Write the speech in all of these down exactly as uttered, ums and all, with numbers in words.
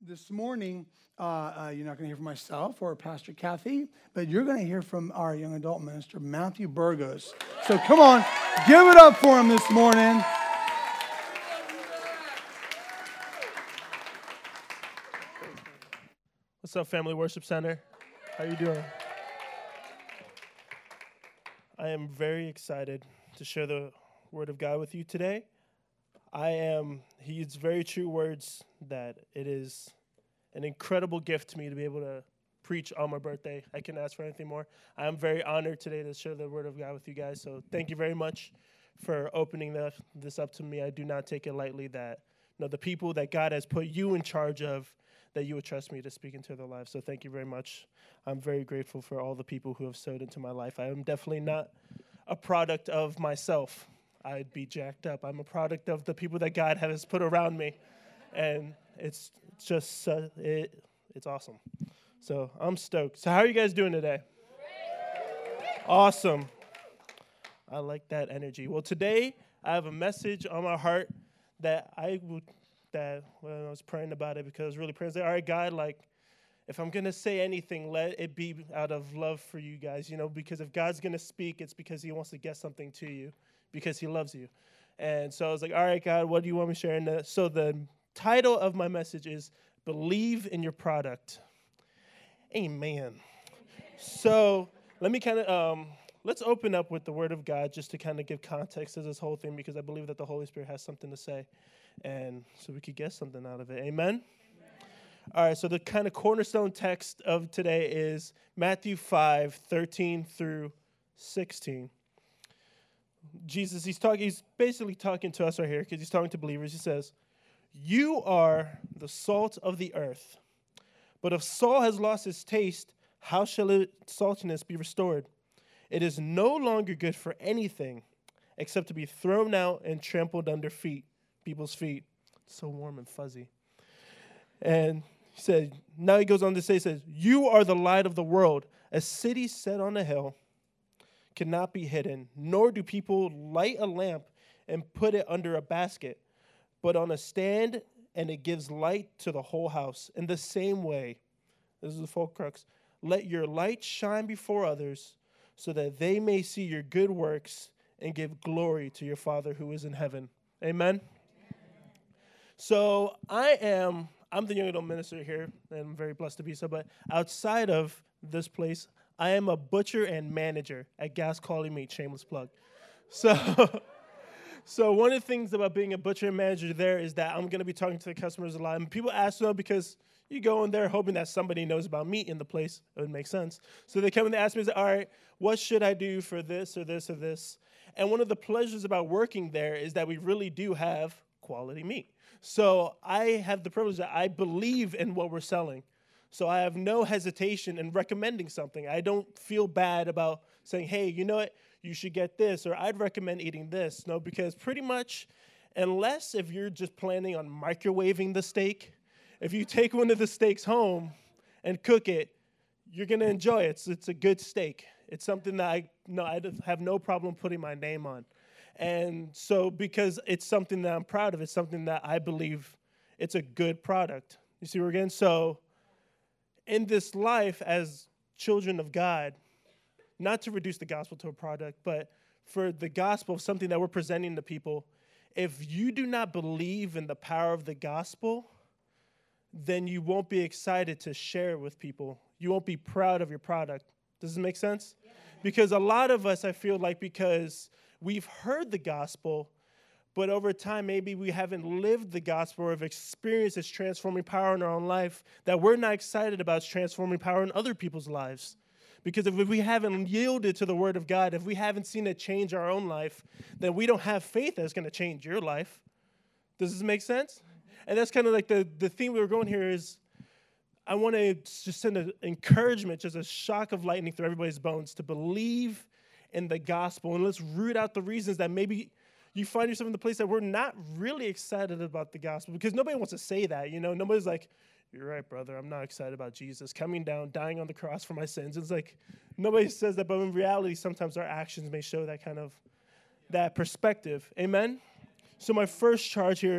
This morning, uh, uh, you're not going to hear from myself or Pastor Kathy, but you're going to hear from our young adult minister, Matthew Burgos. So come on, give it up for him this morning. What's up, Family Worship Center? How you doing? I am very excited to share the Word of God with you today. I am, he used very true words that it is an incredible gift to me to be able to preach on my birthday. I couldn't ask for anything more. I am very honored today to share the Word of God with you guys. So thank you very much for opening the, this up to me. I do not take it lightly that you know, the people that God has put you in charge of, that you would trust me to speak into their lives. So thank you very much. I'm very grateful for all the people who have sowed into my life. I am definitely not a product of myself. I'd be jacked up. I'm a product of the people that God has put around me. And it's just, uh, it, it's awesome. So I'm stoked. So how are you guys doing today? Awesome. I like that energy. Well, today I have a message on my heart that I would, that when I was praying about it, because I was really praying, I was like, all right, God, like, if I'm going to say anything, let it be out of love for you guys, you know, because if God's going to speak, it's because he wants to get something to you, because he loves you. And so I was like, all right, God, what do you want me to share? And the, so the title of my message is Believe in Your Product. Amen. So let me kind of, um, let's open up with the Word of God just to kind of give context to this whole thing, because I believe that the Holy Spirit has something to say, and so we could get something out of it. Amen? All right, so the kind of cornerstone text of today is Matthew five, thirteen through sixteen. Jesus, he's talking. He's basically talking to us right here because he's talking to believers. He says, "You are the salt of the earth, but if salt has lost its taste, how shall its saltiness be restored? It is no longer good for anything except to be thrown out and trampled under feet, people's feet." It's so warm and fuzzy. And he said, now he goes on to say, he says, "You are the light of the world. A city set on a hill cannot be hidden, nor do people light a lamp and put it under a basket, but on a stand, and it gives light to the whole house. In the same way," this is the full crux, "let your light shine before others, so that they may see your good works and give glory to your Father who is in heaven." Amen? So I am, I'm the young adult minister here, and I'm very blessed to be so, but outside of this place, I am a butcher and manager at Gas Quality Meat, shameless plug. So, so one of the things about being a butcher and manager there is that I'm going to be talking to the customers a lot. And people ask them because you go in there hoping that somebody knows about meat in the place. It would make sense. So they come and they ask me, all right, what should I do for this or this or this? And one of the pleasures about working there is that we really do have quality meat. So I have the privilege that I believe in what we're selling. So I have no hesitation in recommending something. I don't feel bad about saying, hey, you know what, you should get this, or I'd recommend eating this. No, because pretty much, unless if you're just planning on microwaving the steak, if you take one of the steaks home and cook it, you're going to enjoy it. It's, it's a good steak. It's something that I, no, I have no problem putting my name on. And so because it's something that I'm proud of, it's something that I believe it's a good product. You see where again? So in this life as children of God, not to reduce the gospel to a product, but for the gospel, something that we're presenting to people, if you do not believe in the power of the gospel, then you won't be excited to share it with people. You won't be proud of your product. Does this make sense? Yeah. Because a lot of us, I feel like, because we've heard the gospel, but over time, maybe we haven't lived the gospel or have experienced its transforming power in our own life, that we're not excited about its transforming power in other people's lives. Because if we haven't yielded to the word of God, if we haven't seen it change our own life, then we don't have faith that it's going to change your life. Does this make sense? And that's kind of like the, the theme we were going here is, I want to just send an encouragement, just a shock of lightning through everybody's bones to believe in the gospel. And let's root out the reasons that maybe you find yourself in the place that we're not really excited about the gospel, because nobody wants to say that, you know. Nobody's like, you're right, brother, I'm not excited about Jesus coming down, dying on the cross for my sins. It's like, nobody says that, but in reality, sometimes our actions may show that kind of, that perspective. Amen? So my first charge here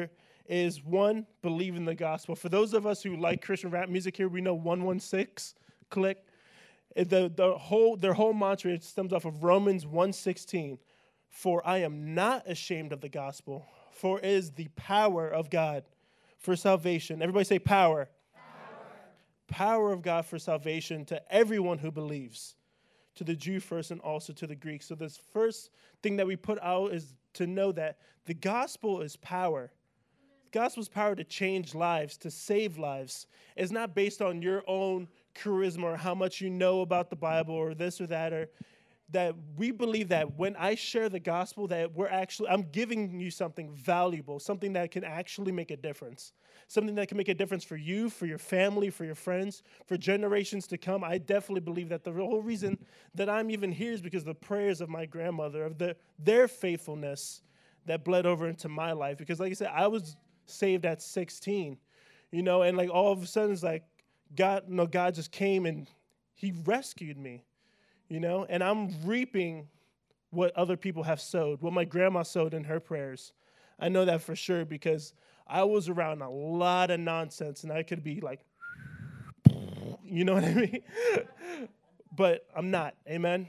is one, believe in the gospel. For those of us who like Christian rap music here, we know one one six, click. The, the whole, their whole mantra stems off of Romans one sixteen. For I am not ashamed of the gospel, for it is the power of God for salvation. Everybody say power. Power. Power of God for salvation to everyone who believes, to the Jew first and also to the Greek. So this first thing that we put out is to know that the gospel is power. The gospel is power to change lives, to save lives. It's not based on your own charisma or how much you know about the Bible or this or that, or that we believe that when I share the gospel that we're actually, I'm giving you something valuable, something that can actually make a difference, something that can make a difference for you, for your family, for your friends, for generations to come. I definitely believe that the whole reason that I'm even here is because of the prayers of my grandmother, of the, their faithfulness that bled over into my life. Because like I said, I was saved at sixteen, you know, and like all of a sudden it's like, God, no, God just came and he rescued me, you know, and I'm reaping what other people have sowed, what my grandma sowed in her prayers. I know that for sure because I was around a lot of nonsense and I could be like, you know what I mean? But I'm not, amen?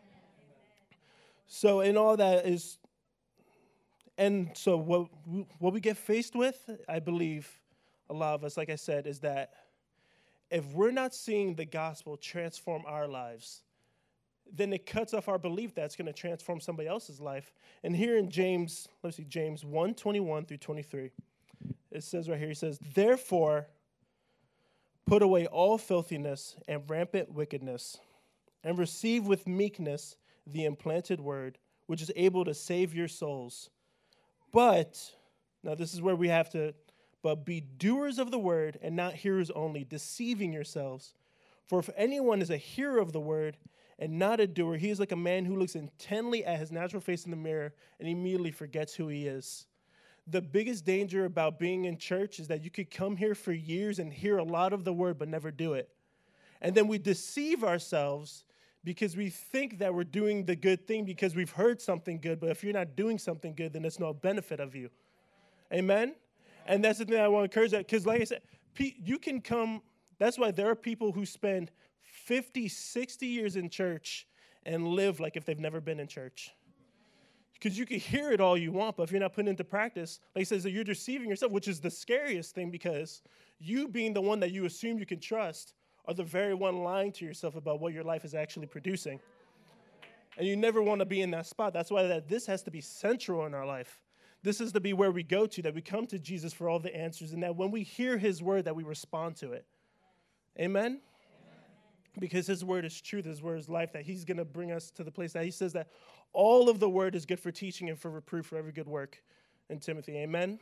So in all that is, and so what, what we get faced with, I believe a lot of us, like I said, is that if we're not seeing the gospel transform our lives, then it cuts off our belief that it's going to transform somebody else's life. And here in James, let's see, James one twenty-one through twenty-three, it says right here, he says, therefore, put away all filthiness and rampant wickedness, and receive with meekness the implanted word, which is able to save your souls. But, now this is where we have to, but be doers of the word and not hearers only, deceiving yourselves. For if anyone is a hearer of the word and not a doer, he is like a man who looks intently at his natural face in the mirror and immediately forgets who he is. The biggest danger about being in church is that you could come here for years and hear a lot of the word but never do it. And then we deceive ourselves because we think that we're doing the good thing because we've heard something good, but if you're not doing something good, then it's no benefit of you. Amen? And that's the thing I want to encourage that, because like I said, you can come, that's why there are people who spend fifty, sixty years in church and live like if they've never been in church. Because you can hear it all you want, but if you're not putting it into practice, like he says, that you're deceiving yourself, which is the scariest thing, because you being the one that you assume you can trust are the very one lying to yourself about what your life is actually producing. And you never want to be in that spot. That's why that this has to be central in our life. This is to be where we go to, that we come to Jesus for all the answers, and that when we hear his word, that we respond to it. Amen? Amen. Because his word is truth, his word is life, that he's going to bring us to the place that he says that all of the word is good for teaching and for reproof, for every good work in Timothy. Amen?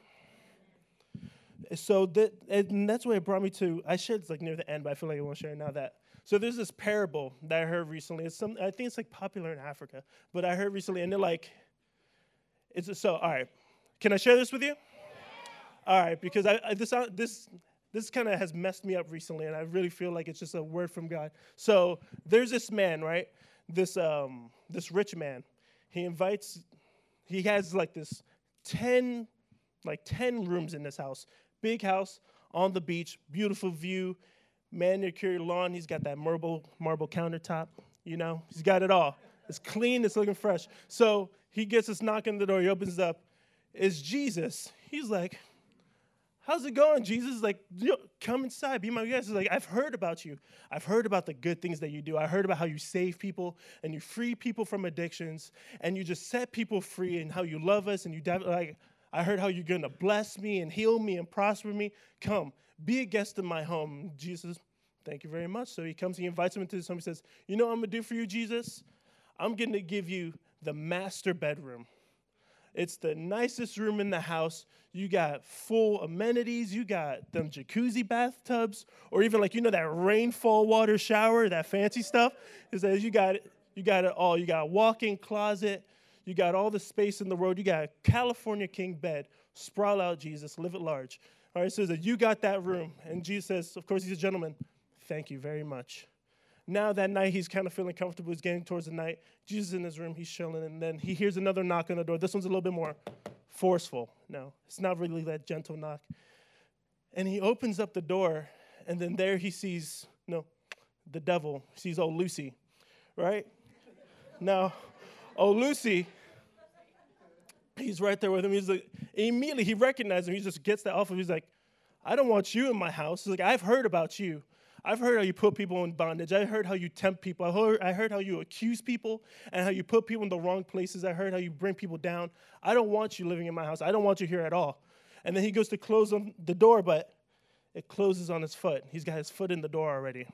So that, and that's what it brought me to, I shared this like near the end, but I feel like I won't share it now that. So there's this parable that I heard recently. It's some, I think it's like popular in Africa, but I heard recently, and they're like, it's a, so, all right. Can I share this with you? All right, because I, I, this uh, this this kind of has messed me up recently, and I really feel like it's just a word from God. So there's this man, right? This um this rich man. He invites. He has like this ten like ten rooms in this house, big house on the beach, beautiful view, manicured lawn. He's got that marble marble countertop. You know, he's got it all. It's clean. It's looking fresh. So he gets this knock on the door. He opens it up. It's Jesus. He's like, how's it going, Jesus? Like, yo, come inside, be my guest. He's like, I've heard about you. I've heard about the good things that you do. I heard about how you save people and you free people from addictions and you just set people free and how you love us and you like. I heard how you're going to bless me and heal me and prosper me. Come, be a guest in my home. Jesus, thank you very much. So he comes, he invites him into his home. He says, you know what I'm going to do for you, Jesus? I'm going to give you the master bedroom. It's the nicest room in the house. You got full amenities. You got them jacuzzi bathtubs, or even like, you know, that rainfall water shower, that fancy stuff. It says you got it, you got it all. You got a walk-in closet. You got all the space in the world. You got a California king bed. Sprawl out, Jesus. Live at large. All right, so that you got that room. And Jesus says, of course, he's a gentleman. Thank you very much. Now that night, he's kind of feeling comfortable. He's getting towards the night. Jesus is in his room. He's chilling. And then he hears another knock on the door. This one's a little bit more forceful. No, it's not really that gentle knock. And he opens up the door, and then there he sees, no, the devil. He sees old Lucy, right? Now, old Lucy, he's right there with him. He's like, immediately he recognizes him. He just gets that off of him. He's like, I don't want you in my house. He's like, I've heard about you. I've heard how you put people in bondage. I heard how you tempt people. I heard, I heard how you accuse people and how you put people in the wrong places. I heard how you bring people down. I don't want you living in my house. I don't want you here at all. And then he goes to close on the door, but it closes on his foot. He's got his foot in the door already.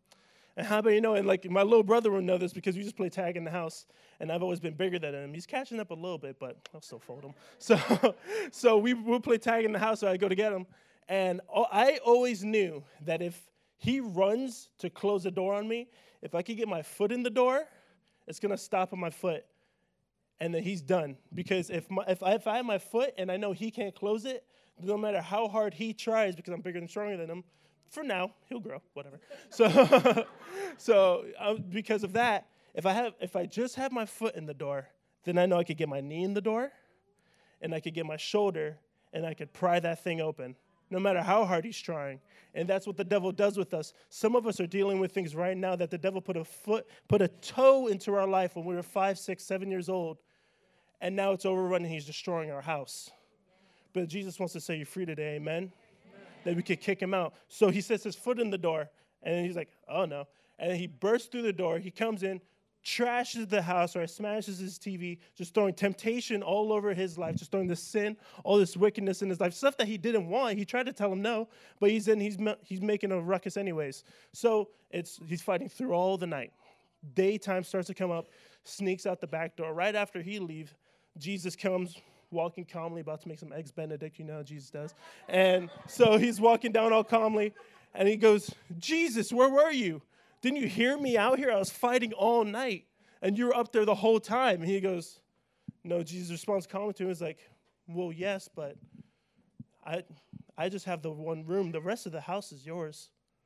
And how about you know, and like my little brother will know this because we just play tag in the house, and I've always been bigger than him. He's catching up a little bit, but I'll still fold him. So so we will play tag in the house, so I go to get him. And I always knew that if he runs to close the door on me, if I could get my foot in the door, it's going to stop at my foot. And then he's done. Because if my, if, I, if I have my foot and I know he can't close it, no matter how hard he tries, because I'm bigger and stronger than him, for now, he'll grow, whatever. So so uh, because of that, if I have, if I just have my foot in the door, then I know I could get my knee in the door, and I could get my shoulder, and I could pry that thing open, no matter how hard he's trying. And that's what the devil does with us. Some of us are dealing with things right now that the devil put a foot, put a toe into our life when we were five, six, seven years old, and now it's overrun and he's destroying our house. But Jesus wants to set you free today, amen? Amen. That we could kick him out. So he sets his foot in the door, and he's like, oh, no. And he bursts through the door. He comes in, trashes the house, or smashes his T V, just throwing temptation all over his life, just throwing the sin, all this wickedness in his life, stuff that he didn't want. He tried to tell him no, but he's in, he's he's making a ruckus anyways. So it's he's fighting through all the night. Daytime starts to come up, sneaks out the back door. Right after he leaves, Jesus comes walking calmly, about to make some eggs Benedict, you know how Jesus does. And so he's walking down all calmly, and he goes, Jesus, where were you? Didn't you hear me out here? I was fighting all night, and you were up there the whole time. And he goes, no, Jesus responds calmly to him. He's like, well, yes, but I I just have the one room. The rest of the house is yours.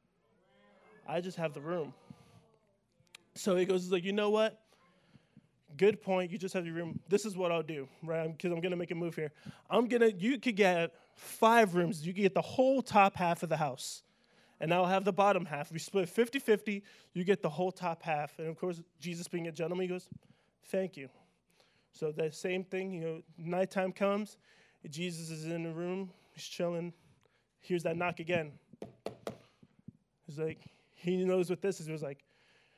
I just have the room. So he goes, he's like, you know what? Good point. You just have your room. This is what I'll do, right? Because I'm going to make a move here. I'm going to, you could get five rooms. You could get the whole top half of the house. And I'll have the bottom half. We split fifty-fifty. You get the whole top half. And, of course, Jesus being a gentleman, he goes, thank you. So that same thing, you know, nighttime comes. Jesus is in the room. He's chilling. Hears that knock again. He's like, he knows what this is. He was like,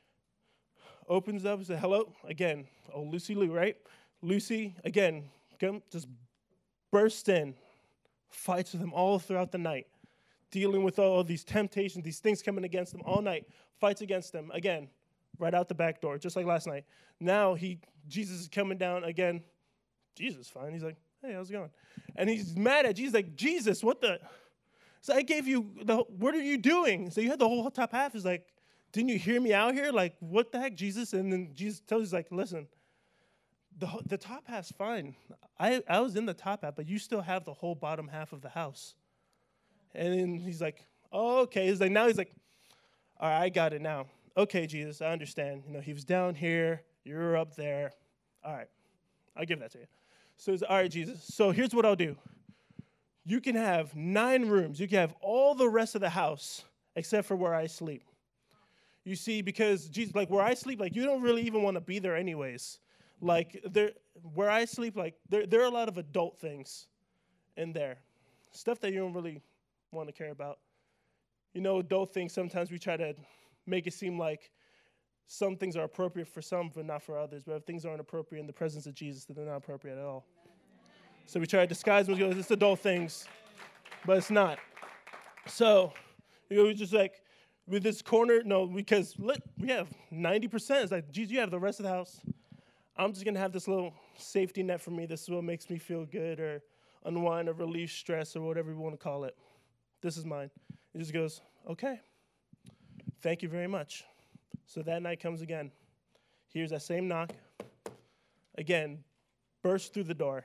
opens up and says, hello, again. Oh, Lucy Lou, right? Lucy, again, come, just bursts in, fights with him all throughout the night, dealing with all these temptations, these things coming against him all night, fights against them, again, right out the back door, just like last night. Now he, Jesus is coming down again. Jesus, fine. He's like, hey, how's it going? And he's mad at Jesus, like, Jesus, what the? So I gave you, the. what are you doing? So you had the whole top half. He's like, didn't you hear me out here? Like, what the heck, Jesus? And then Jesus tells us, like, listen, the the top half's fine. I, I was in the top half, but you still have the whole bottom half of the house. And then he's like, oh, okay. He's like, now he's like, all right, I got it now. Okay, Jesus, I understand. You know, he was down here. You're up there. All right, I'll give that to you. So he's like, all right, Jesus. So here's what I'll do. You can have nine rooms. You can have all the rest of the house except for where I sleep. You see, because Jesus, like where I sleep, like you don't really even want to be there anyways. Like there, where I sleep, like there, there are a lot of adult things in there, stuff that you don't really want to care about. You know, adult things. Sometimes we try to make it seem like some things are appropriate for some, but not for others. But if things aren't appropriate in the presence of Jesus, then they're not appropriate at all. So we try to disguise them. We go, it's adult things, but it's not. So you know, we just like. With this corner, no, because look, we have ninety percent. It's like, geez, you have the rest of the house. I'm just going to have this little safety net for me. This is what makes me feel good or unwind or relieve stress or whatever you want to call it. This is mine. He just goes, okay, thank you very much. So that night comes again. Here's that same knock. Again, bursts through the door.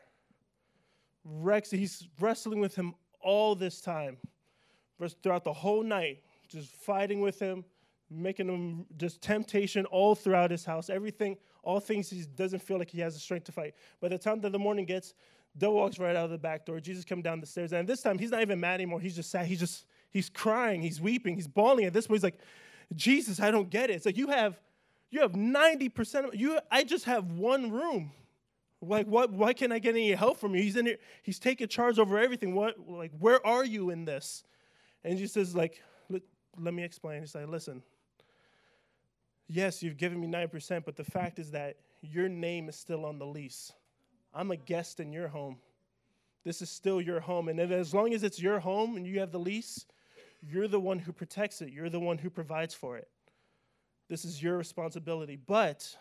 Rex, he's wrestling with him all this time. Throughout the whole night. Just fighting with him, making him just temptation all throughout his house. Everything, all things he doesn't feel like he has the strength to fight. By the time that the morning gets, Devil walks right out of the back door. Jesus comes down the stairs. And this time, he's not even mad anymore. He's just sad. He's just, he's crying. He's weeping. He's bawling. At this point, he's like, Jesus, I don't get it. It's like, you have, you have ninety percent of, you, I just have one room. Like, what, why can't I get any help from you? He's in here. He's taking charge over everything. What, like, where are you in this? And Jesus says, like, let, let me explain. He's like, listen, yes, you've given me nine percent, but the fact is that your name is still on the lease. I'm a guest in your home. This is still your home. And as long as it's your home and you have the lease, you're the one who protects it. You're the one who provides for it. This is your responsibility. But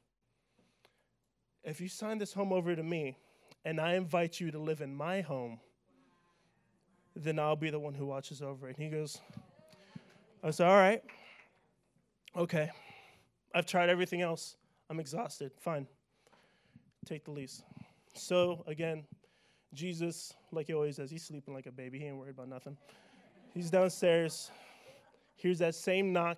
if you sign this home over to me and I invite you to live in my home, then I'll be the one who watches over it. And he goes, I said, all right, okay. I've tried everything else. I'm exhausted. Fine. Take the lease. So, again, Jesus, like he always does, he's sleeping like a baby. He ain't worried about nothing. He's downstairs. Here's that same knock.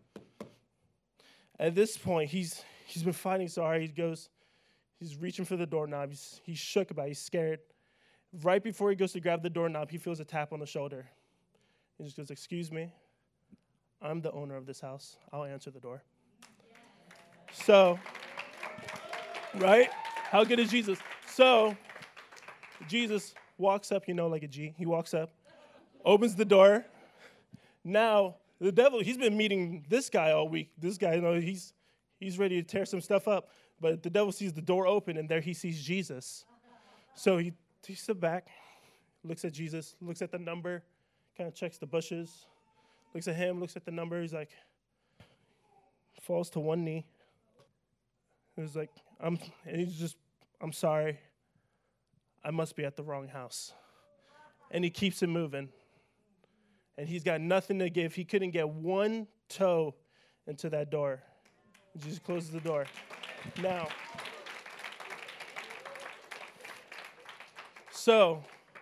At this point, he's he's been fighting so hard. He goes, he's reaching for the doorknob. He's, he's shook about it. He's scared. Right before he goes to grab the doorknob, he feels a tap on the shoulder. He just goes, excuse me, I'm the owner of this house. I'll answer the door. So, right? How good is Jesus? So, Jesus walks up, you know, like a G. He walks up, opens the door. Now, the devil, he's been meeting this guy all week. This guy, you know, he's he's ready to tear some stuff up. But the devil sees the door open, and there he sees Jesus. So he, he sits back, looks at Jesus, looks at the number, kind of checks the bushes, looks at him, looks at the number. He's like, falls to one knee. He's like, I'm, and he's just, I'm sorry. I must be at the wrong house. And he keeps it moving. And he's got nothing to give. He couldn't get one toe into that door. He just closes the door. Now, so,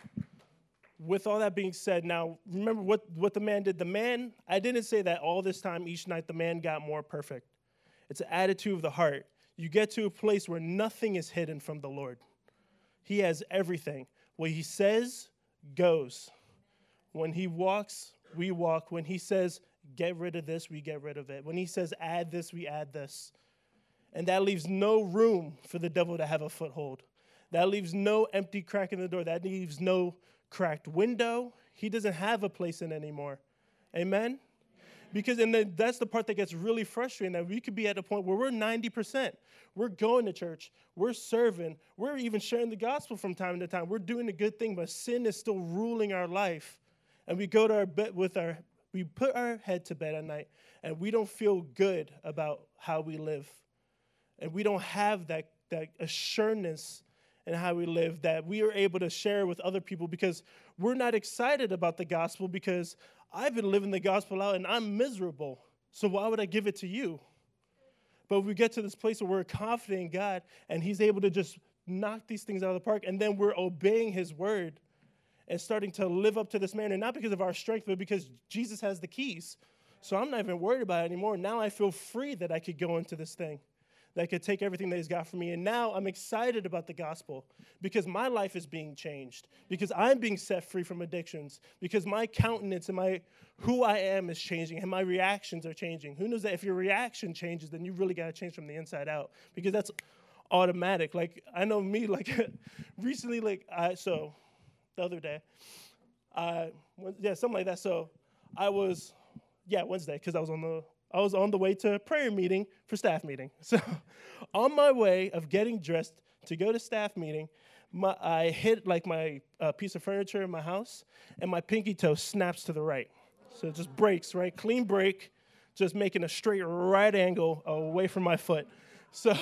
with all that being said, now, remember what, what the man did. The man, I didn't say that all this time, each night, the man got more perfect. It's an attitude of the heart. You get to a place where nothing is hidden from the Lord. He has everything. What he says goes. When he walks, we walk. When he says, get rid of this, we get rid of it. When he says, add this, we add this. And that leaves no room for the devil to have a foothold. That leaves no empty crack in the door. That leaves no cracked window. He doesn't have a place in anymore. Amen? Because and then that's the part that gets really frustrating, that we could be at a point where we're ninety percent. We're going to church. We're serving. We're even sharing the gospel from time to time. We're doing a good thing, but sin is still ruling our life. And we go to our bed with our, we put our head to bed at night, and we don't feel good about how we live. And we don't have that, that assurance in how we live that we are able to share with other people, because we're not excited about the gospel, because I've been living the gospel out and I'm miserable. So why would I give it to you? But we get to this place where we're confident in God and he's able to just knock these things out of the park, and then we're obeying his word and starting to live up to this manner, not because of our strength, but because Jesus has the keys. So I'm not even worried about it anymore. Now I feel free that I could go into this thing, that I could take everything that he's got for me. And now I'm excited about the gospel because my life is being changed, because I'm being set free from addictions, because my countenance and my who I am is changing, and my reactions are changing. Who knows that if your reaction changes, then you really got to change from the inside out, because that's automatic. Like, I know me, like, recently, like, I, so, the other day, uh, yeah, something like that. So, I was, yeah, Wednesday, because I was on the, I was on the way to a prayer meeting for staff meeting. So, on my way of getting dressed to go to staff meeting, my, I hit, like, my uh, piece of furniture in my house, and my pinky toe snaps to the right. So, it just breaks, right? Clean break, just making a straight right angle away from my foot. So,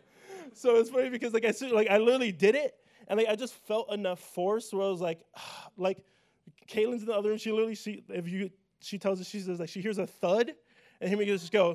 so it's funny because, like, I like I literally did it, and like I just felt enough force where I was like, like, Kaylin's in the other room. She literally, she if you, she tells us, she says, like, she hears a thud, and him just go,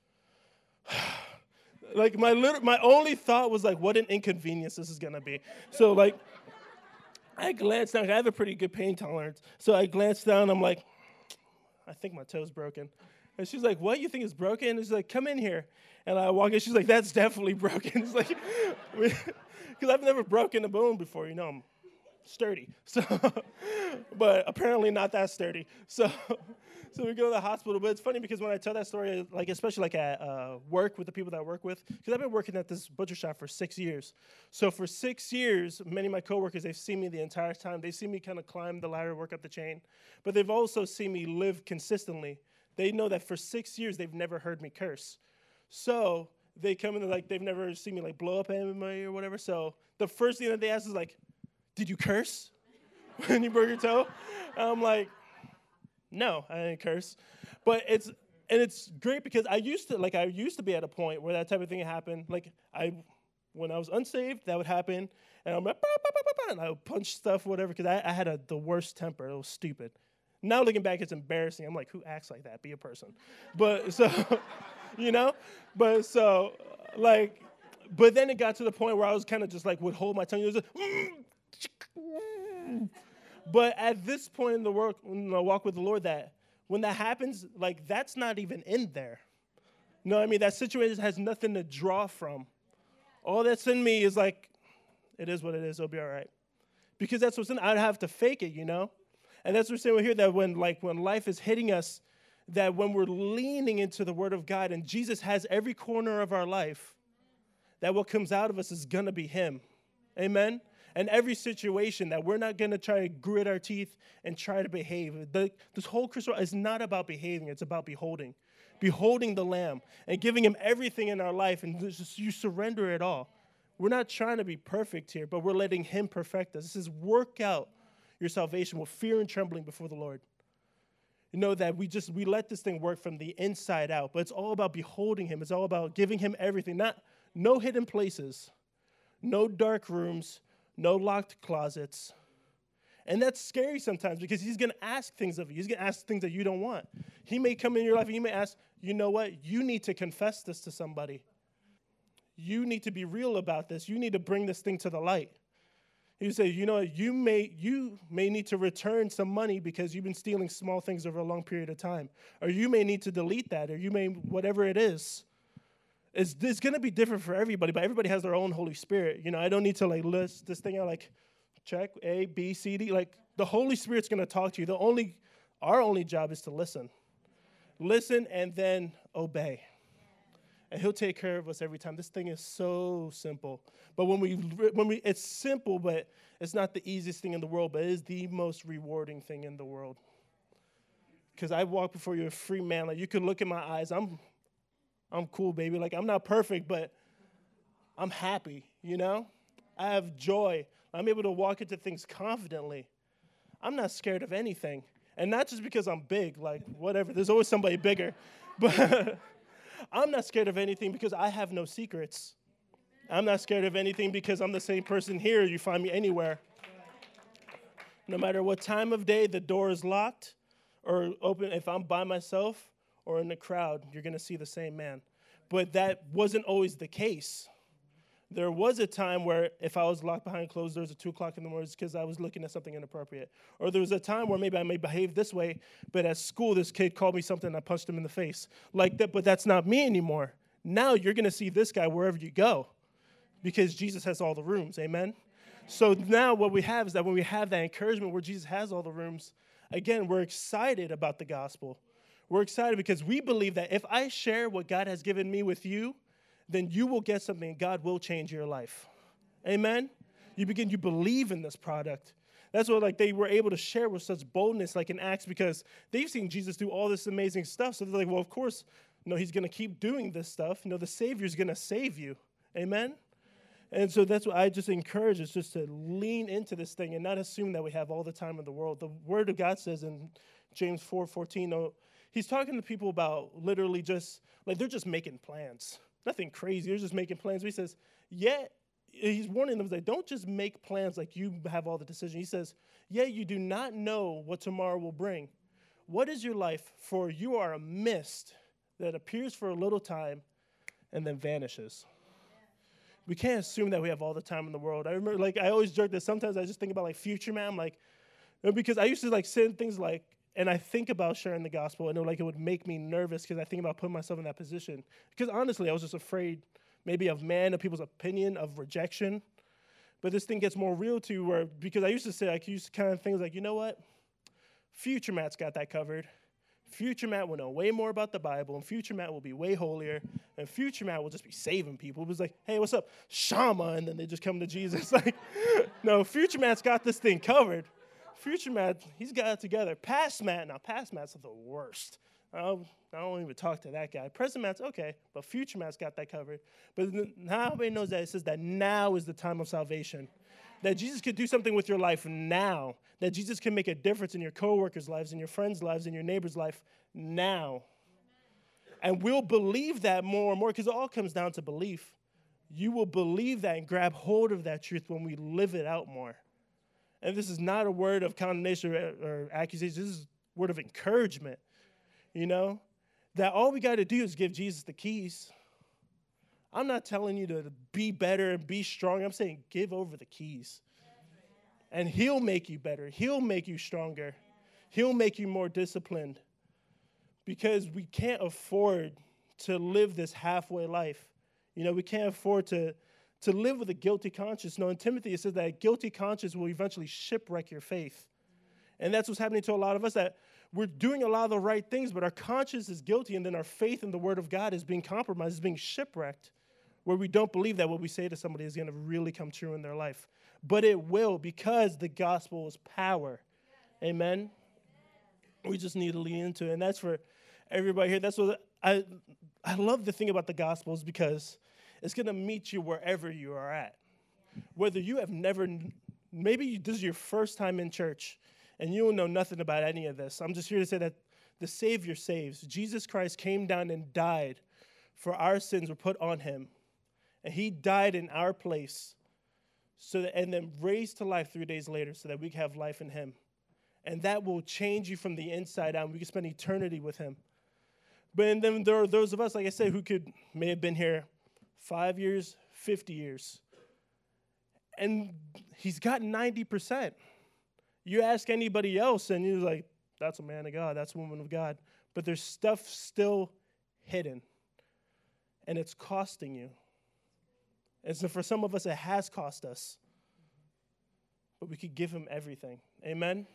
like, my liter- my only thought was like, what an inconvenience this is gonna be. So like, I glanced down. I have a pretty good pain tolerance, so I glanced down. I'm like, I think my toe's broken. And she's like, what, you think it's broken? And she's like, come in here. And I walk in, she's like, that's definitely broken. It's like, because I've never broken a bone before. You know, I'm sturdy. So, but apparently not that sturdy. So, so we go to the hospital. But it's funny because when I tell that story, like especially like at uh, work with the people that I work with, because I've been working at this butcher shop for six years. So for six years, many of my coworkers, they've seen me the entire time. They see me kind of climb the ladder, work up the chain. But they've also seen me live consistently. They know that for six years, they've never heard me curse. So they come in and like, they've never seen me like blow up anybody or whatever. So the first thing that they ask is like, did you curse when you broke your toe? And I'm like, no, I didn't curse. But it's, and it's great because I used to, like I used to be at a point where that type of thing happened. Like I, when I was unsaved, that would happen. And I'm like, bah, bah, bah, bah, bah, and I would punch stuff, whatever, because I, I had a, the worst temper. It was stupid. Now looking back, it's embarrassing. I'm like, who acts like that? Be a person. But so, you know, but so like, but then it got to the point where I was kind of just like would hold my tongue. It was just, mm. But at this point in the work, in the walk with the Lord, that when that happens, like that's not even in there. You know what I mean? That situation has nothing to draw from. All that's in me is like, it is what it is. It'll be all right. Because that's what's in. I'd have to fake it, you know. And that's what we're saying here, that when like when life is hitting us, that when we're leaning into the Word of God and Jesus has every corner of our life, that what comes out of us is going to be Him. Amen? And every situation that we're not going to try to grit our teeth and try to behave. The, this whole Christian is not about behaving. It's about beholding. Beholding the Lamb and giving Him everything in our life. And just, you surrender it all. We're not trying to be perfect here, but we're letting Him perfect us. This is work out your salvation with fear and trembling before the Lord. You know that we just, we let this thing work from the inside out, but it's all about beholding Him. It's all about giving Him everything. Not, no hidden places, no dark rooms, no locked closets. And that's scary sometimes because He's going to ask things of you. He's going to ask things that you don't want. He may come in your life and He may ask, you know what? You need to confess this to somebody. You need to be real about this. You need to bring this thing to the light. He would say, you know, you may you may need to return some money because you've been stealing small things over a long period of time. Or you may need to delete that, or you may, whatever it is. It's, it's going to be different for everybody, but everybody has their own Holy Spirit. You know, I don't need to, like, list this thing out, like, check A, B, C, D. Like, the Holy Spirit's going to talk to you. The only, our only job is to listen. Listen and then obey. And He'll take care of us every time. This thing is so simple. But when we, when we, it's simple, but it's not the easiest thing in the world, but it is the most rewarding thing in the world. Because I walk before you a free man. Like, you can look in my eyes. I'm, I'm cool, baby. Like, I'm not perfect, but I'm happy, you know? I have joy. I'm able to walk into things confidently. I'm not scared of anything. And not just because I'm big, like, whatever. There's always somebody bigger. But I'm not scared of anything because I have no secrets. I'm not scared of anything because I'm the same person here. You find me anywhere. No matter what time of day the door is locked or open, if I'm by myself or in the crowd, you're going to see the same man. But that wasn't always the case. There was a time where if I was locked behind closed doors at two o'clock in the morning, it's because I was looking at something inappropriate. Or there was a time where maybe I may behave this way, but at school this kid called me something and I punched him in the face. Like that, but that's not me anymore. Now you're going to see this guy wherever you go because Jesus has all the rooms, amen? So now what we have is that when we have that encouragement where Jesus has all the rooms, again, we're excited about the gospel. We're excited because we believe that if I share what God has given me with you, then you will get something and God will change your life. Amen? You begin, you believe in this product. That's what like they were able to share with such boldness like in Acts because they've seen Jesus do all this amazing stuff. So they're like, well, of course, no, He's going to keep doing this stuff. No, the Savior's going to save you. Amen? And so that's what I just encourage is just to lean into this thing and not assume that we have all the time in the world. The Word of God says in James four fourteen, no, He's talking to people about literally just, like they're just making plans. Nothing crazy. They're just making plans. He says, yet, he's warning them, like, don't just make plans like you have all the decisions. He says, yet you do not know what tomorrow will bring. What is your life? For you are a mist that appears for a little time and then vanishes. We can't assume that we have all the time in the world. I remember, like, I always joke that sometimes I just think about, like, future man. I'm like, because I used to, like, say things like, and I think about sharing the gospel, and it, like, it would make me nervous because I think about putting myself in that position. Because honestly, I was just afraid maybe of man, of people's opinion, of rejection. But this thing gets more real too, where, because I used to say, I used to kind of things like, you know what? Future Matt's got that covered. Future Matt will know way more about the Bible, and Future Matt will be way holier, and Future Matt will just be saving people. It was like, hey, what's up? Shama, and then they just come to Jesus. Like, no, Future Matt's got this thing covered. Future Matt, he's got it together. Past Matt, now past Matt's the worst. I don't, I don't even talk to that guy. Present Matt's okay, but Future Matt's got that covered. But now everybody knows that it says that now is the time of salvation. That Jesus could do something with your life now. That Jesus can make a difference in your coworkers' lives, in your friends' lives, in your neighbor's life now. And we'll believe that more and more, because it all comes down to belief. You will believe that and grab hold of that truth when we live it out more. And this is not a word of condemnation or, or accusation. This is a word of encouragement, you know, that all we got to do is give Jesus the keys. I'm not telling you to be better and be strong. I'm saying give over the keys. And he'll make you better. He'll make you stronger. He'll make you more disciplined. Because we can't afford to live this halfway life. You know, we can't afford to, to live with a guilty conscience. No, in Timothy it says that a guilty conscience will eventually shipwreck your faith. And that's what's happening to a lot of us, that we're doing a lot of the right things, but our conscience is guilty, and then our faith in the Word of God is being compromised, is being shipwrecked, where we don't believe that what we say to somebody is going to really come true in their life. But it will, because the gospel is power. Yes. Amen? Yes. We just need to lean into it. And that's for everybody here. That's what I I love the thing about the gospel, is because it's going to meet you wherever you are at. Yeah. Whether you have never, maybe this is your first time in church, and you don't know nothing about any of this. I'm just here to say that the Savior saves. Jesus Christ came down and died for our sins were put on him. And he died in our place, so that, and then raised to life three days later so that we can have life in him. And that will change you from the inside out. We can spend eternity with him. But then there are those of us, like I said, who could may have been here five years, fifty years. And he's got ninety percent. You ask anybody else, and you're like, that's a man of God, that's a woman of God. But there's stuff still hidden. And it's costing you. And so for some of us, it has cost us. But we could give him everything. Amen? Amen.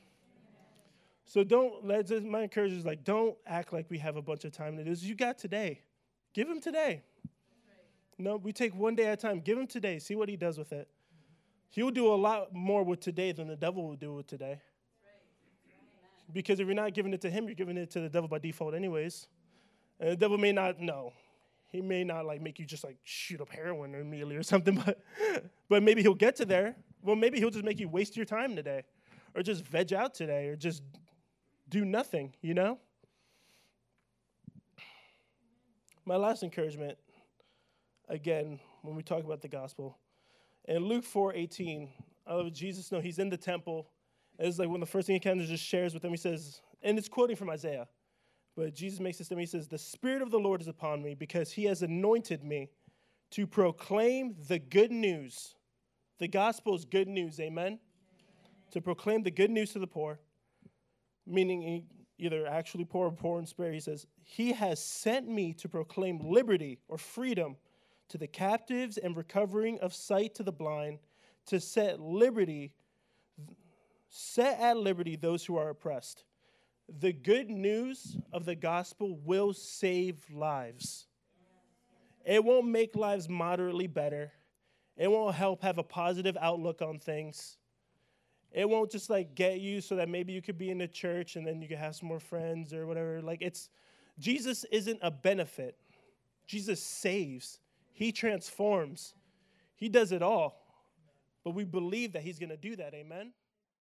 So don't, let's, my encouragement is like, don't act like we have a bunch of time to do this. You got today. Give him today. No, we take one day at a time. Give him today. See what he does with it. He'll do a lot more with today than the devil will do with today. Because if you're not giving it to him, you're giving it to the devil by default anyways. And the devil may not know. He may not like make you just like shoot up heroin immediately or something, but but maybe he'll get to there. Well, maybe he'll just make you waste your time today, or just veg out today, or just do nothing, you know? My last encouragement, again, when we talk about the gospel, in Luke four eighteen, I love Jesus. No, he's in the temple. And it's like when the first thing he kind of just shares with them, he says, and it's quoting from Isaiah. But Jesus makes this statement. He says, the Spirit of the Lord is upon me because he has anointed me to proclaim the good news. The gospel is good news, amen? Amen? To proclaim the good news to the poor, meaning either actually poor or poor in spirit. He says, he has sent me to proclaim liberty or freedom to the captives and recovering of sight to the blind, to set liberty, set at liberty those who are oppressed. The good news of the gospel will save lives. It won't make lives moderately better. It won't help have a positive outlook on things. It won't just like get you so that maybe you could be in the church and then you could have some more friends or whatever. Like it's, Jesus isn't a benefit. Jesus saves. He transforms. He does it all. But we believe that he's going to do that. Amen?